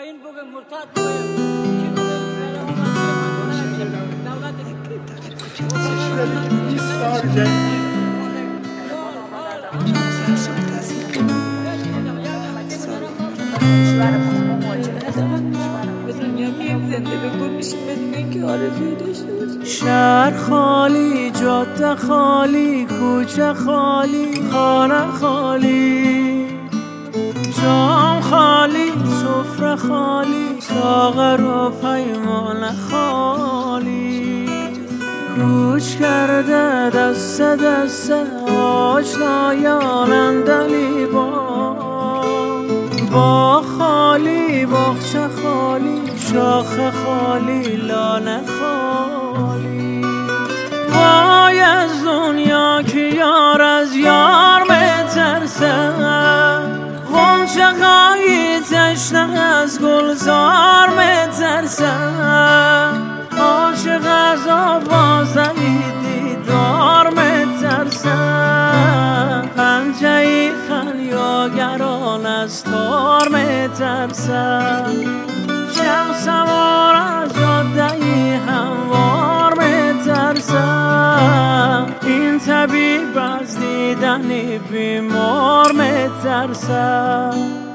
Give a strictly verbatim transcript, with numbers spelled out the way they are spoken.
این بگه مرتد شهر خالی، جاده خالی، کوچه خالی، خانه خالی، جام خالی، سفره خالی، ساغر و پیمانه خالی. کوچ کرده دست دست آشنایان دلی با با خالی، باغچه خالی، شاخ خالی، لانه خالی. وای از دنیا که یار از یار میترسه، غنچه خواهی تشنه از گلزار میترسه. عاشق از آوازه دیدار میترسه، پنجه خلیاگران از تار میترسه. شب سوار از جاده هموار میترسه، این طبیب از دیدن بیمار میترسه.